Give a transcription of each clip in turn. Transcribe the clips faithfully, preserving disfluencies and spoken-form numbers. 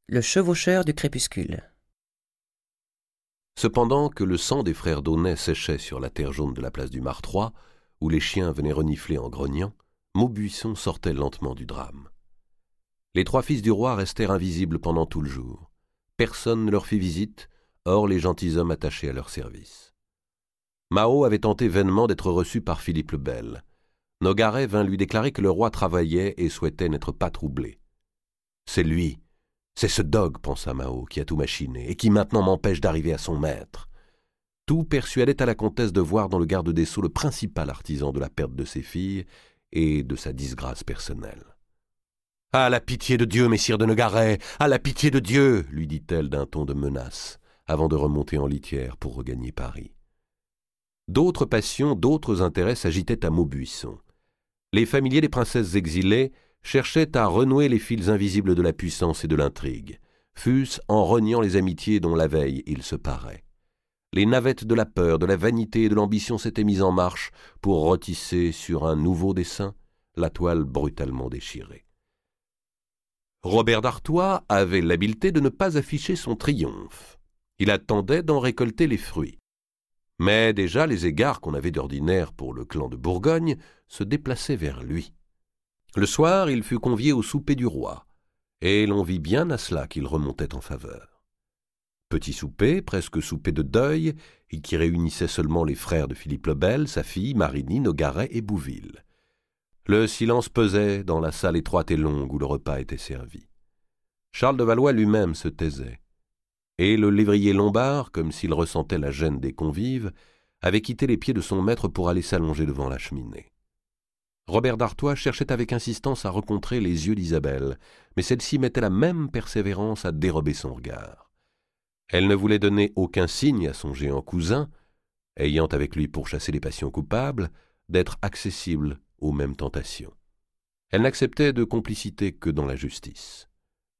Le chevaucheur du crépuscule. Cependant que le sang des frères d'Aunay séchait sur la terre jaune de la place du Martroi, où les chiens venaient renifler en grognant, Maubuisson sortait lentement du drame. Les trois fils du roi restèrent invisibles pendant tout le jour. Personne ne leur fit visite, hors les gentilshommes attachés à leur service. Mao avait tenté vainement d'être reçu par Philippe le Bel. Nogaret vint lui déclarer que le roi travaillait et souhaitait n'être pas troublé. « C'est lui, c'est ce dogue, pensa Mao, qui a tout machiné et qui maintenant m'empêche d'arriver à son maître. » Tout persuadait à la comtesse de voir dans le garde des Sceaux le principal artisan de la perte de ses filles et de sa disgrâce personnelle. « À la pitié de Dieu, messire de Nogaret, à la pitié de Dieu !» lui dit-elle d'un ton de menace, avant de remonter en litière pour regagner Paris. D'autres passions, d'autres intérêts s'agitaient à Maubuisson. Les familiers des princesses exilées cherchaient à renouer les fils invisibles de la puissance et de l'intrigue, fût-ce en reniant les amitiés dont la veille ils se paraient. Les navettes de la peur, de la vanité et de l'ambition s'étaient mises en marche pour retisser sur un nouveau dessin la toile brutalement déchirée. Robert d'Artois avait l'habileté de ne pas afficher son triomphe. Il attendait d'en récolter les fruits. Mais déjà les égards qu'on avait d'ordinaire pour le clan de Bourgogne se déplaçaient vers lui. Le soir, il fut convié au souper du roi, et l'on vit bien à cela qu'il remontait en faveur. Petit souper, presque souper de deuil, et qui réunissait seulement les frères de Philippe le Bel, sa fille, Marigny, Nogaret et Bouville. Le silence pesait dans la salle étroite et longue où le repas était servi. Charles de Valois lui-même se taisait, et le lévrier Lombard, comme s'il ressentait la gêne des convives, avait quitté les pieds de son maître pour aller s'allonger devant la cheminée. Robert d'Artois cherchait avec insistance à rencontrer les yeux d'Isabelle, mais celle-ci mettait la même persévérance à dérober son regard. Elle ne voulait donner aucun signe à son géant cousin, ayant avec lui pour chasser les passions coupables, d'être accessible aux mêmes tentations. Elle n'acceptait de complicité que dans la justice.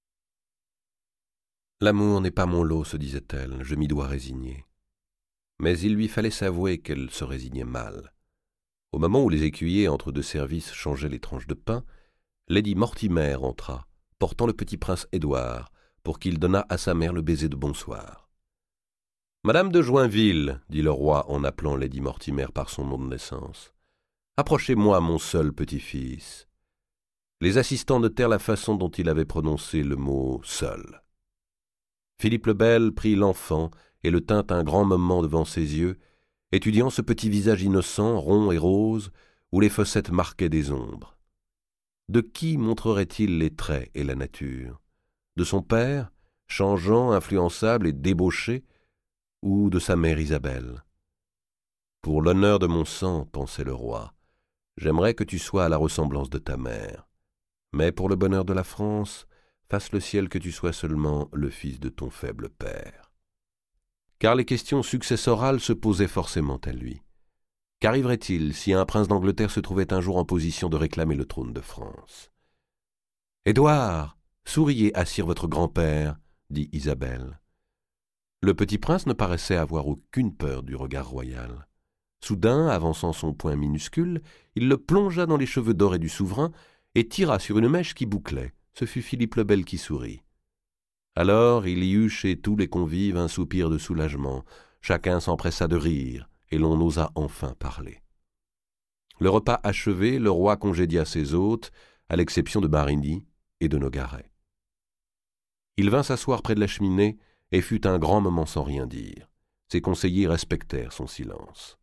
« L'amour n'est pas mon lot, se disait-elle, je m'y dois résigner. » Mais il lui fallait s'avouer qu'elle se résignait mal. Au moment où les écuyers entre deux services changeaient les tranches de pain, Lady Mortimer entra, portant le petit prince Édouard, pour qu'il donnât à sa mère le baiser de bonsoir. « Madame de Joinville, dit le roi en appelant Lady Mortimer par son nom de naissance, approchez-moi mon seul petit-fils. » Les assistants notèrent la façon dont il avait prononcé le mot « seul ». Philippe le Bel prit l'enfant et le tint un grand moment devant ses yeux, étudiant ce petit visage innocent, rond et rose, où les fossettes marquaient des ombres. De qui montrerait-il les traits et la nature? De son père, changeant, influençable et débauché, ou de sa mère Isabelle? Pour l'honneur de mon sang, pensait le roi, j'aimerais que tu sois à la ressemblance de ta mère. Mais pour le bonheur de la France, fasse le ciel que tu sois seulement le fils de ton faible père. Car les questions successorales se posaient forcément à lui. Qu'arriverait-il si un prince d'Angleterre se trouvait un jour en position de réclamer le trône de France? « Édouard, souriez à sire votre grand-père, » dit Isabelle. Le petit prince ne paraissait avoir aucune peur du regard royal. Soudain, avançant son poing minuscule, il le plongea dans les cheveux dorés du souverain et tira sur une mèche qui bouclait. Ce fut Philippe le Bel qui sourit. Alors il y eut chez tous les convives un soupir de soulagement, chacun s'empressa de rire, et l'on osa enfin parler. Le repas achevé, le roi congédia ses hôtes, à l'exception de Marigny et de Nogaret. Il vint s'asseoir près de la cheminée et fut un grand moment sans rien dire. Ses conseillers respectèrent son silence.